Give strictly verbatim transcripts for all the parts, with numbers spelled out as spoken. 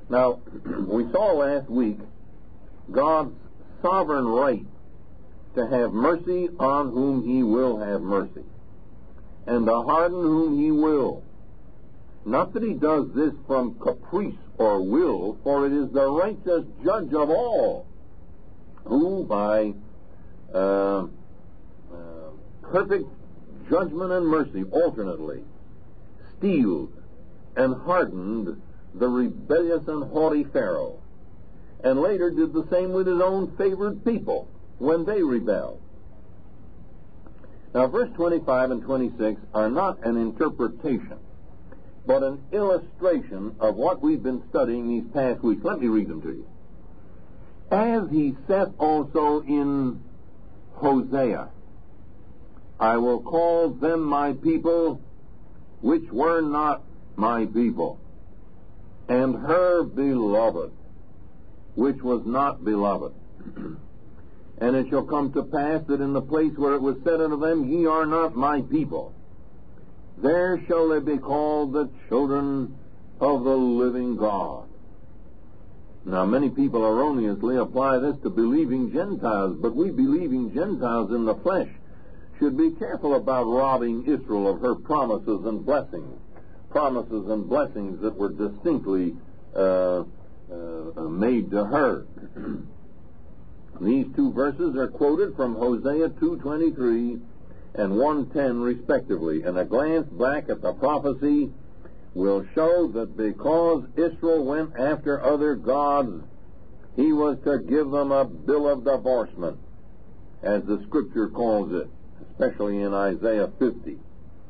Now, we saw last week God's sovereign right to have mercy on whom he will have mercy, and to harden whom he will. Not that he does this from caprice or will, for it is the righteous judge of all, who by uh, uh, perfect judgment and mercy alternately steeled and hardened the rebellious and haughty Pharaoh, and later did the same with his own favored people when they rebelled. Now, verse twenty-five and twenty-six are not an interpretation, but an illustration of what we've been studying these past weeks. Let me read them to you. As he saith also in Hosea, I will call them my people, which were not my people, and her beloved, which was not beloved. And it shall come to pass that in the place where it was said unto them, Ye are not my people, there shall they be called the children of the living God. Now, many people erroneously apply this to believing Gentiles, but we believing Gentiles in the flesh should be careful about robbing Israel of her promises and blessings, promises and blessings that were distinctly uh, uh, made to her. These two verses are quoted from Hosea two twenty-three and one ten respectively, and a glance back at the prophecy will show that because Israel went after other gods, he was to give them a bill of divorcement, as the Scripture calls it, especially in Isaiah fifty.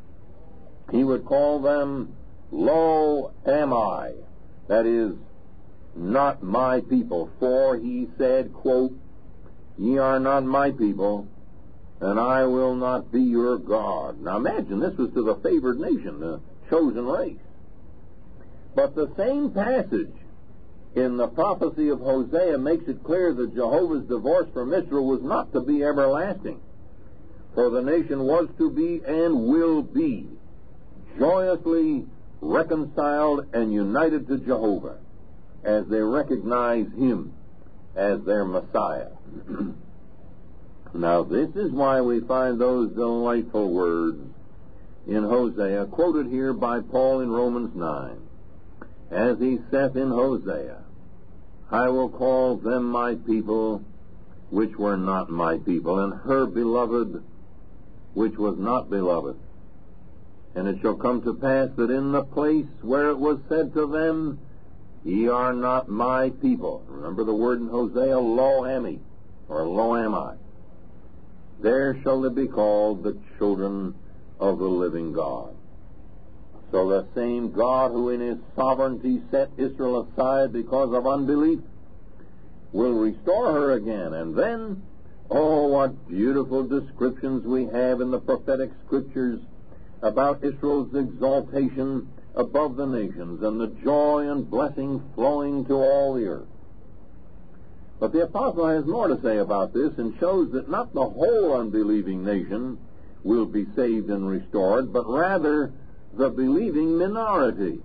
He would call them, Lo am I, that is, not my people, for he said, quote, Ye are not my people, and I will not be your God. Now imagine, this was to the favored nation, the chosen race. But the same passage in the prophecy of Hosea makes it clear that Jehovah's divorce from Israel was not to be everlasting, for the nation was to be and will be joyously reconciled and united to Jehovah as they recognize him as their Messiah. Now, this is why we find those delightful words in Hosea, quoted here by Paul in Romans nine. As he saith in Hosea, I will call them my people, which were not my people, and her beloved, which was not beloved. And it shall come to pass that in the place where it was said to them, Ye are not my people. Remember the word in Hosea, Lo ami, or Lo am I. There shall they be called the children of the living God. So the same God who in his sovereignty set Israel aside because of unbelief will restore her again. And then, oh, what beautiful descriptions we have in the prophetic scriptures about Israel's exaltation above the nations and the joy and blessing flowing to all the earth. But the apostle has more to say about this and shows that not the whole unbelieving nation will be saved and restored, but rather the believing minority.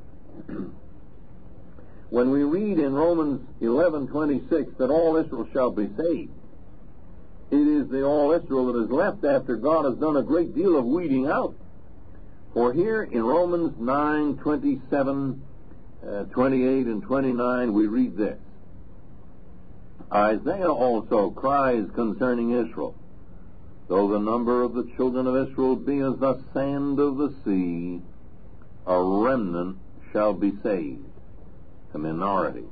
When we read in Romans eleven twenty-six that all Israel shall be saved, it is the all Israel that is left after God has done a great deal of weeding out. For here in Romans nine twenty-seven, uh, twenty-eight, and twenty-nine we read this. Isaiah also cries concerning Israel, Though the number of the children of Israel be as the sand of the sea, a remnant shall be saved, a minority.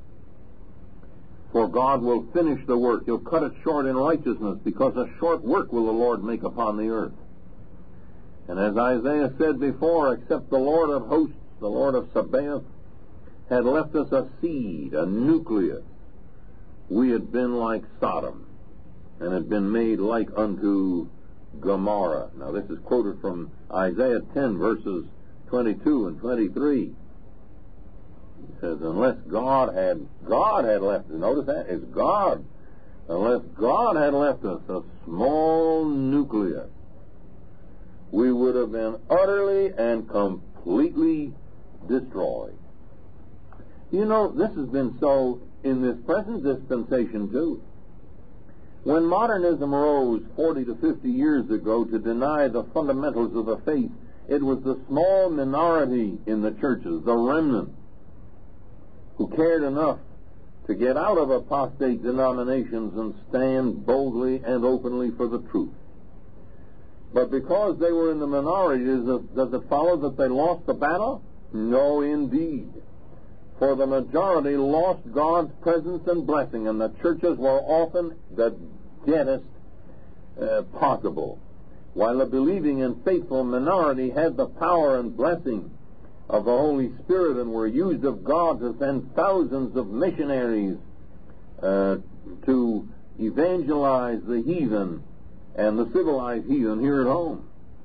For God will finish the work. He'll cut it short in righteousness, because a short work will the Lord make upon the earth. And as Isaiah said before, except the Lord of hosts, the Lord of Sabaoth, had left us a seed, a nucleus, we had been like Sodom, and had been made like unto Gomorrah. Now this is quoted from Isaiah ten, verses twenty-two and twenty-three. He says, unless God had, God had left us, notice that, it's God. Unless God had left us a small nucleus, we would have been utterly and completely destroyed. You know, this has been so in this present dispensation, too. When modernism rose forty to fifty years ago to deny the fundamentals of the faith, it was the small minority in the churches, the remnant, who cared enough to get out of apostate denominations and stand boldly and openly for the truth. But because they were in the minority, does it, does it follow that they lost the battle? No, indeed. For the majority lost God's presence and blessing, and the churches were often the deadest uh, possible, while the believing and faithful minority had the power and blessing of the Holy Spirit and were used of God to send thousands of missionaries uh, to evangelize the heathen and the civilized heathen here at home.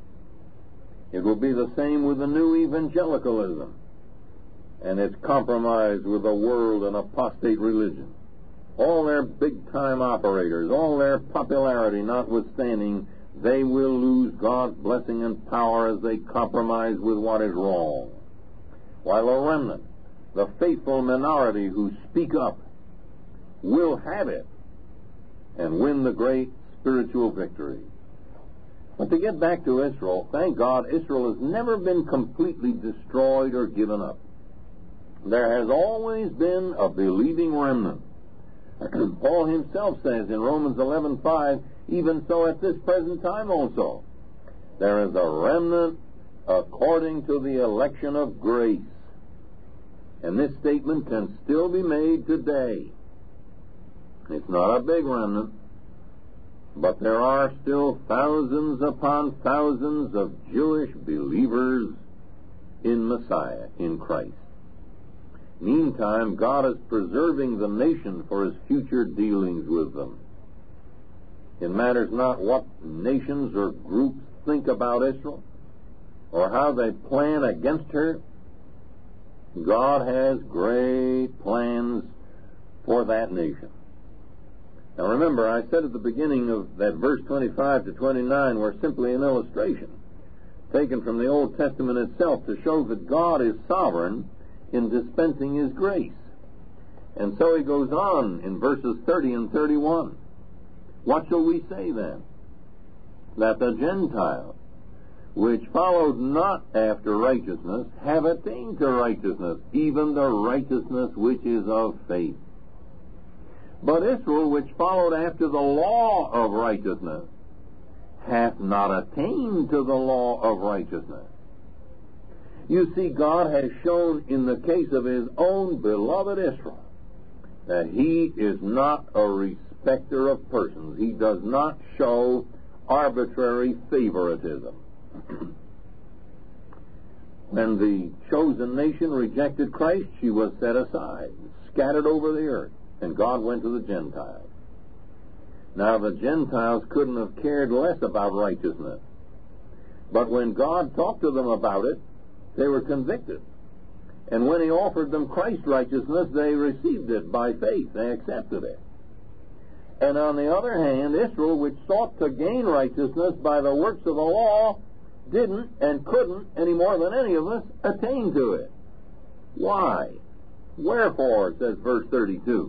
It will be the same with the new evangelicalism and its compromise with the world and apostate religion. All their big-time operators, all their popularity notwithstanding, they will lose God's blessing and power as they compromise with what is wrong. While the remnant, the faithful minority who speak up, will have it and win the great spiritual victory. But to get back to Israel, thank God Israel has never been completely destroyed or given up. There has always been a believing remnant. Paul himself says in Romans eleven five, even so at this present time also, there is a remnant according to the election of grace. And this statement can still be made today. It's not a big remnant, but there are still thousands upon thousands of Jewish believers in Messiah, in Christ. Meantime, God is preserving the nation for his future dealings with them. It matters not what nations or groups think about Israel or how they plan against her. God has great plans for that nation. Now remember, I said at the beginning of that verse twenty-five to twenty-nine were simply an illustration taken from the Old Testament itself to show that God is sovereign in dispensing his grace. And so he goes on in verses thirty and thirty-one. What shall we say then? That the Gentiles, which followed not after righteousness, have attained to righteousness, even the righteousness which is of faith. But Israel, which followed after the law of righteousness, hath not attained to the law of righteousness. You see, God has shown in the case of his own beloved Israel that he is not a respecter of persons. He does not show arbitrary favoritism. When the chosen nation rejected Christ, she was set aside, scattered over the earth, and God went to the Gentiles. Now, the Gentiles couldn't have cared less about righteousness. But when God talked to them about it, they were convicted. And when he offered them Christ's righteousness, they received it by faith. They accepted it. And on the other hand, Israel, which sought to gain righteousness by the works of the law, didn't and couldn't, any more than any of us, attain to it. Why? Wherefore, says verse thirty-two.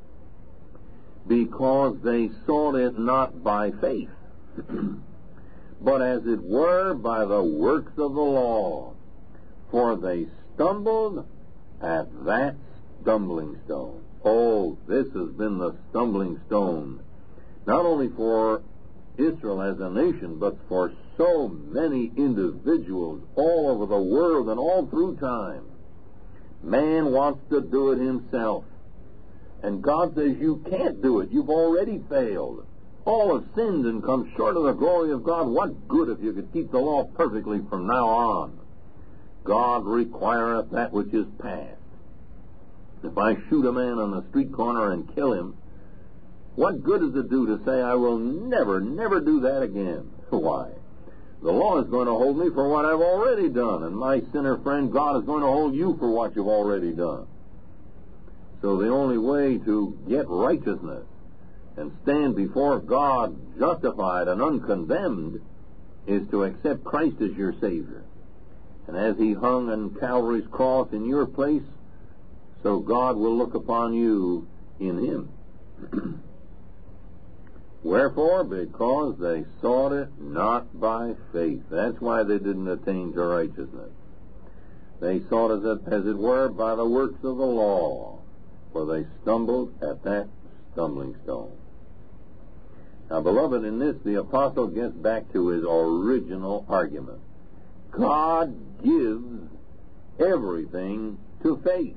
Because they sought it not by faith, but as it were by the works of the law. For they stumbled at that stumbling stone. Oh, this has been the stumbling stone, not only for Israel as a nation, but for so many individuals all over the world and all through time. Man wants to do it himself. And God says, you can't do it. You've already failed. All have sinned and come short of the glory of God. What good if you could keep the law perfectly from now on? God requireth that which is past. If I shoot a man on the street corner and kill him, what good does it do to say, I will never, never do that again? Why? The law is going to hold me for what I've already done, and my sinner friend, God is going to hold you for what you've already done. So the only way to get righteousness and stand before God justified and uncondemned is to accept Christ as your Savior. And as he hung on Calvary's cross in your place, so God will look upon you in him. Wherefore? Because they sought it not by faith. That's why they didn't attain to righteousness. They sought it, as it were, by the works of the law, for they stumbled at that stumbling stone. Now, beloved, in this, the apostle gets back to his original argument. God gives everything to faith.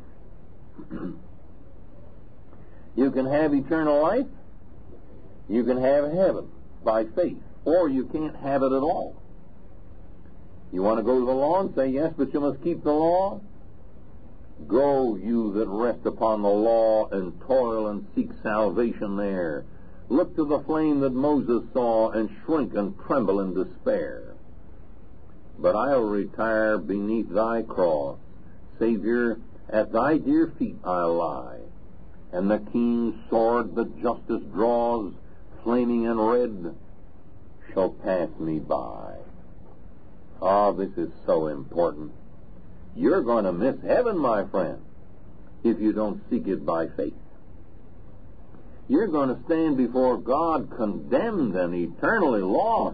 You can have eternal life, you can have heaven by faith, or you can't have it at all. You want to go to the law and say, yes, but you must keep the law? Go, you that rest upon the law, and toil and seek salvation there. Look to the flame that Moses saw, and shrink and tremble in despair. But I'll retire beneath thy cross. Savior, at thy dear feet I'll lie, and the keen sword that justice draws, flaming and red, shall pass me by. Ah, this is so important. You're going to miss heaven, my friend, if you don't seek it by faith. You're going to stand before God condemned and eternally lost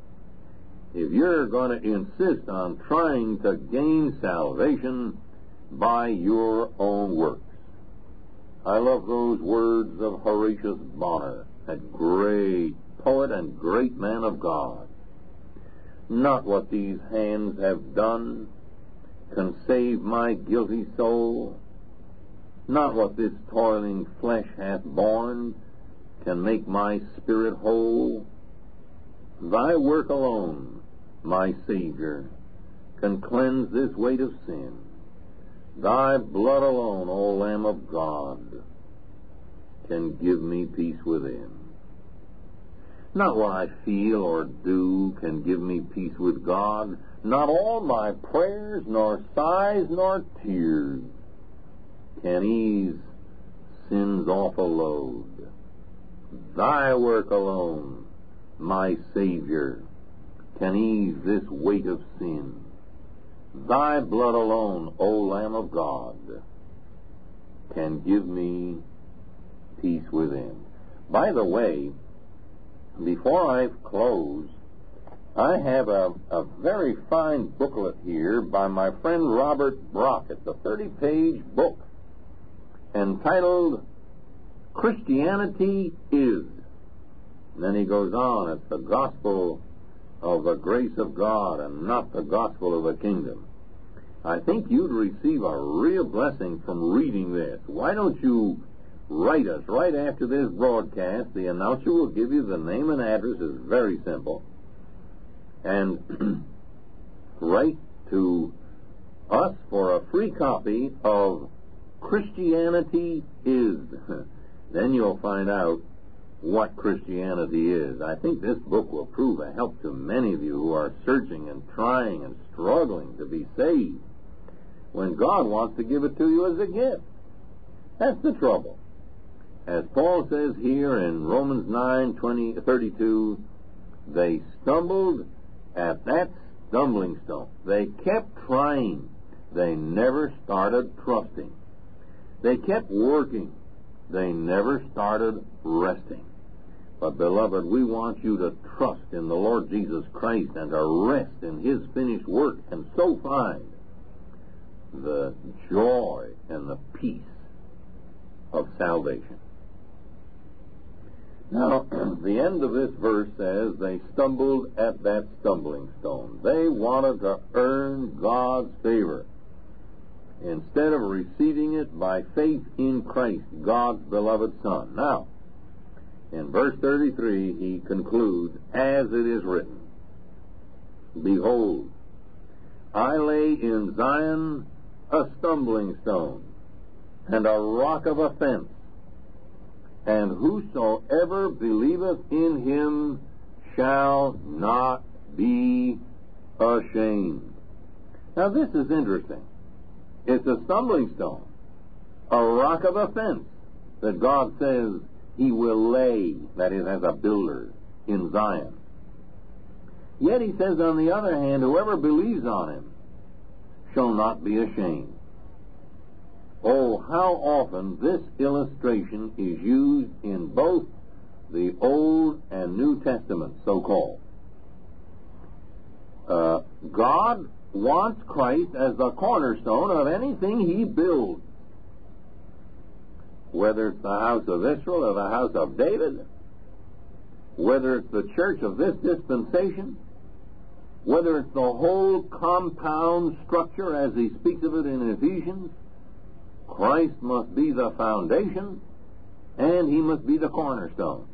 if you're going to insist on trying to gain salvation by your own works. I love those words of Horatius Bonar, that great poet and great man of God. Not what these hands have done can save my guilty soul. Not what this toiling flesh hath borne can make my spirit whole. Thy work alone, my Savior, can cleanse this weight of sin. Thy blood alone, O Lamb of God, can give me peace within. Not what I feel or do can give me peace with God. Not all my prayers, nor sighs, nor tears can ease sin's awful load. Thy work alone, my Savior, can ease this weight of sin. Thy blood alone, O Lamb of God, can give me peace within. By the way, before I close, I have a, a very fine booklet here by my friend Robert Brock. It's a thirty-page book entitled Christianity Is. And then he goes on, it's the gospel of the grace of God and not the gospel of the kingdom. I think you'd receive a real blessing from reading this. Why don't you write us right after this broadcast? The announcer will give you the name and address. It's very simple. And write to us for a free copy of Christianity Is. Then you'll find out what Christianity is. I think this book will prove a help to many of you who are searching and trying and struggling to be saved, when God wants to give it to you as a gift. That's the trouble. As Paul says here in Romans nine thirty-two, they stumbled at that stumbling stone. They kept trying. They never started trusting. They kept working. They never started resting. But, beloved, we want you to trust in the Lord Jesus Christ and to rest in His finished work, and so find the joy and the peace of salvation. Now, the end of this verse says, they stumbled at that stumbling stone. They wanted to earn God's favor instead of receiving it by faith in Christ, God's beloved Son. Now, in verse thirty-three, he concludes, as it is written, Behold, I lay in Zion a stumbling stone and a rock of offense, and whosoever believeth in him shall not be ashamed. Now, this is interesting. It's a stumbling stone, a rock of offense that God says He will lay, that is, as a builder, in Zion. Yet He says, on the other hand, whoever believes on Him shall not be ashamed. Oh, how often this illustration is used in both the Old and New Testament, so-called. Uh, God wants Christ as the cornerstone of anything he builds. Whether it's the house of Israel or the house of David, whether it's the church of this dispensation, whether it's the whole compound structure as he speaks of it in Ephesians, Christ must be the foundation and he must be the cornerstone.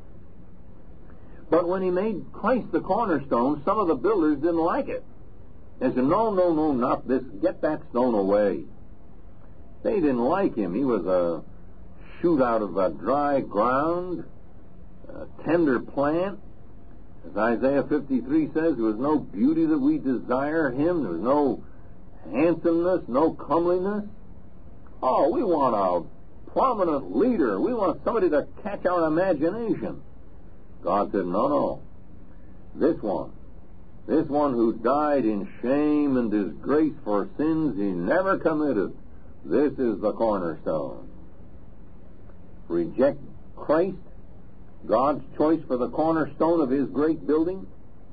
But when he made Christ the cornerstone, some of the builders didn't like it. They said, no, no, no, not this. Get that stone away. They didn't like him. He was a shoot out of a dry ground, a tender plant. As Isaiah fifty-three says, there was no beauty that we desire him. There was no handsomeness, no comeliness. Oh, we want a prominent leader. We want somebody to catch our imagination. God said, no, no. This one, this one who died in shame and disgrace for sins he never committed, this is the cornerstone. Reject Christ, God's choice for the cornerstone of his great building,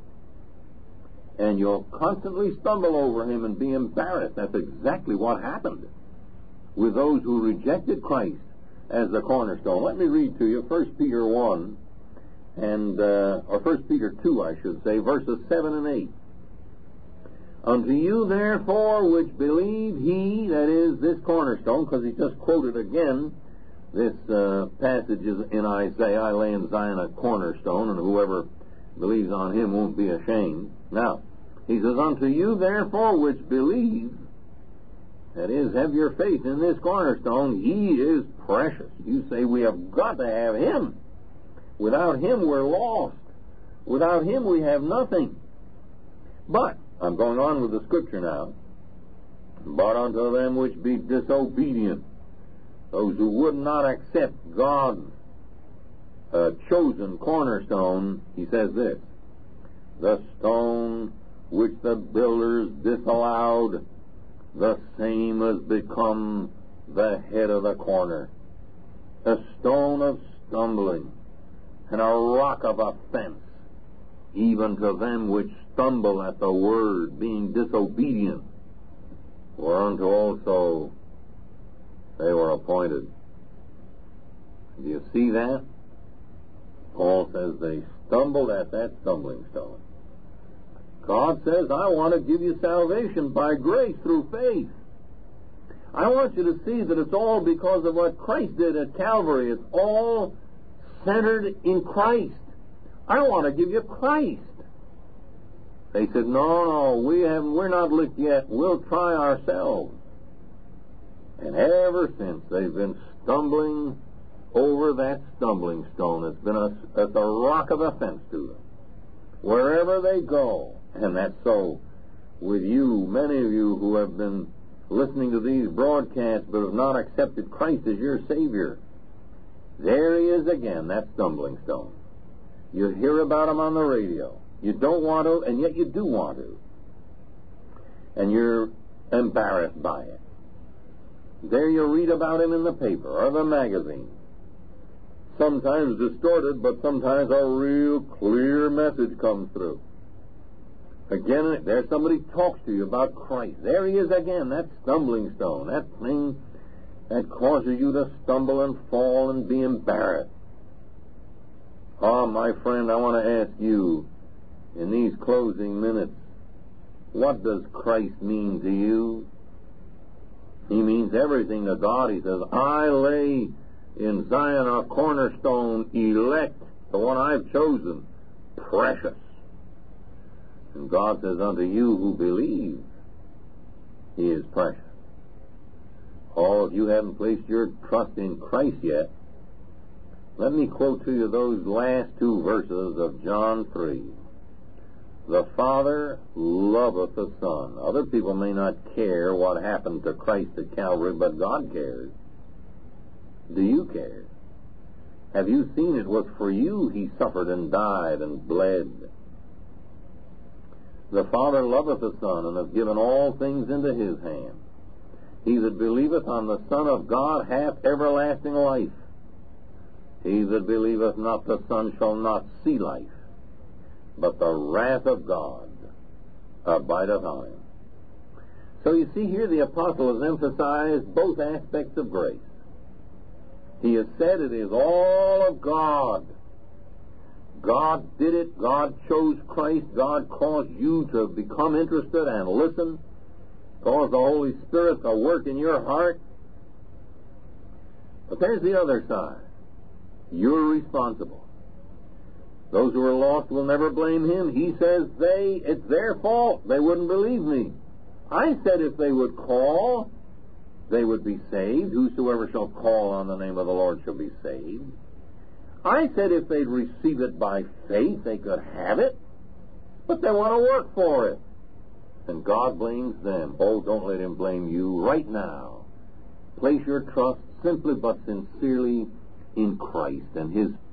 and you'll constantly stumble over him and be embarrassed. That's exactly what happened with those who rejected Christ as the cornerstone. Let me read to you First Peter one, and uh, or First Peter two, I should say, verses seven and eight. Unto you, therefore, which believe he, that is, this cornerstone, because he just quoted again this uh, passage is in Isaiah, I lay in Zion a cornerstone, and whoever believes on him won't be ashamed. Now, he says, unto you, therefore, which believe, that is, have your faith in this cornerstone, he is precious. You say, we have got to have him. Without him, we're lost. Without him, we have nothing. But, I'm going on with the scripture now. But unto them which be disobedient, those who would not accept God's uh, chosen cornerstone, he says this, the stone which the builders disallowed, the same has become the head of the corner, a stone of stumbling, and a rock of offense, even to them which stumble at the word, being disobedient, whereunto also they were appointed. Do you see that? Paul says they stumbled at that stumbling stone. God says, I want to give you salvation by grace through faith. I want you to see that it's all because of what Christ did at Calvary. It's all centered in Christ. I want to give you Christ. They said, no, no, we haven't, we're not licked yet. We'll try ourselves. And ever since, they've been stumbling over that stumbling stone. It's been a, it's a rock of offense to them. Wherever they go, and that's so with you, many of you who have been listening to these broadcasts but have not accepted Christ as your Savior, there he is again, that stumbling stone. You hear about him on the radio. You don't want to, and yet you do want to. And you're embarrassed by it. There you read about him in the paper or the magazine. Sometimes distorted, but sometimes a real clear message comes through. Again, there somebody talks to you about Christ. There he is again, that stumbling stone, that thing that causes you to stumble and fall and be embarrassed. Oh, my friend, I want to ask you, in these closing minutes, what does Christ mean to you? He means everything to God. He says, I lay in Zion a cornerstone, elect, the one I've chosen, precious. And God says, unto you who believe, he is precious. Oh, if you haven't placed your trust in Christ yet, let me quote to you those last two verses of John three. The Father loveth the Son. Other people may not care what happened to Christ at Calvary, but God cares. Do you care? Have you seen it was for you he suffered and died and bled? The Father loveth the Son and hath given all things into his hand. He that believeth on the Son of God hath everlasting life. He that believeth not the Son shall not see life, but the wrath of God abideth on him. So you see here the apostle has emphasized both aspects of grace. He has said it is all of God. God did it. God chose Christ. God caused you to become interested and listen. Caused the Holy Spirit to work in your heart. But there's the other side. You're responsible. Those who are lost will never blame him. He says they, it's their fault. They wouldn't believe me. I said if they would call, they would be saved. Whosoever shall call on the name of the Lord shall be saved. I said if they'd receive it by faith, they could have it. But they want to work for it. And God blames them. Oh, don't let him blame you right now. Place your trust simply but sincerely in Christ and his